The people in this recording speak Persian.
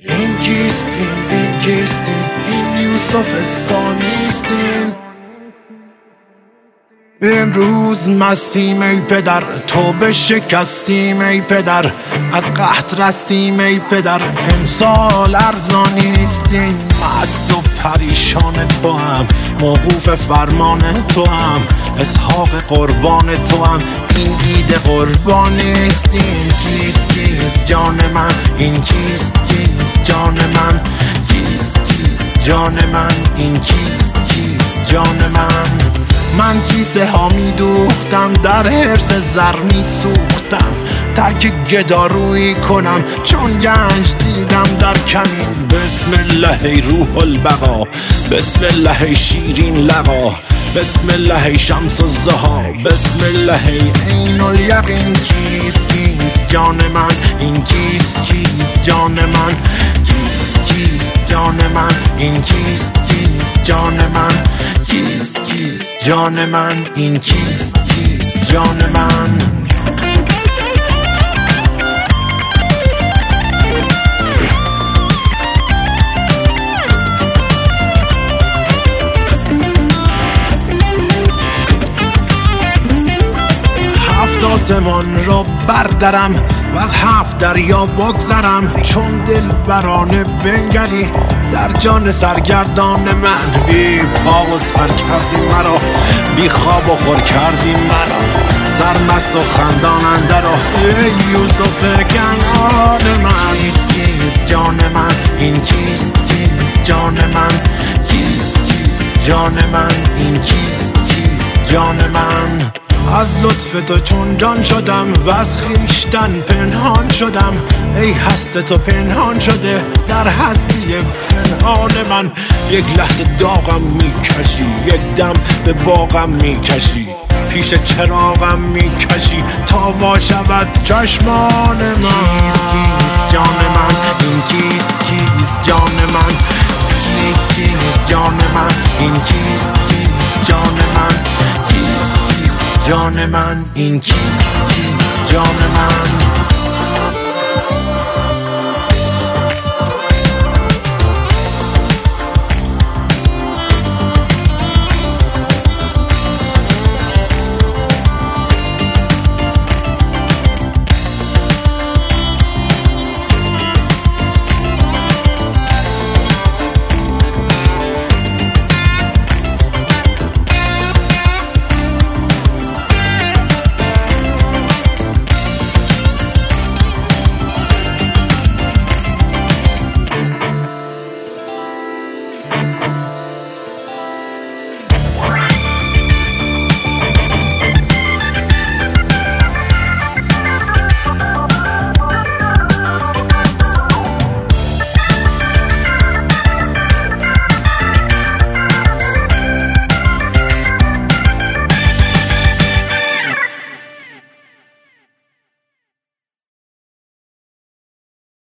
این کیستیم، این کیستیم، این یوسف ثانیستیم. امروز مستیم ای پدر، توبه شکستیم ای پدر، از قحط رستیم ای پدر، امسال ارزانیستیم. مست و پریشان تو هم، موقوف فرمان تو هم، اسحاق قربان تو هم، این عید قربانیستیم. کیست کیست جان من، این کیست کیست جان من، کیست کیست جان من، این کیست کیست جان من. من کیسه ها می دوختم، در حرص زر می سوختم، ترک گدارویی کنم چون گنج دیدم در کمین. بسم الله ای روح البقا، بسم الله ای شیرین لقا، بسم الله ای شمس الضحی، بسم الله ای عین الیقین. کیست کیست جان من، این کیست کیست جان من، کیست کیست جان من، این کیست کیست جان من، کیست کیست جان من، این کیست کیست جان من. هفت آسمان را بردرم و از 7 دریا بگذرم، چون دل برانه بنگری در جان سرگردان من. بی پا و سر کردی مرا، بی خواب و خور کردی مرا، سرمست و خندان اندر ای یوسف کنعان من. کیست کیست جان من، این کیست کیست جان من، کیست کیست جان من، این کیست کیست جان من. از لطف تو چون جان شدم و از خویشتن پنهان شدم، ای هست تو پنهان شده در هستی پنهان من. یک لحظه داغم میکشی، یک دم به باغم میکشی، پیش چراغم میکشی تا وا شود چشمان من. کیست کیست جان من، این کیست کیست جان من، کیست کیست جان من، این کیست کیست جان من، کیست کیست جان من، این کیست کیست جان من.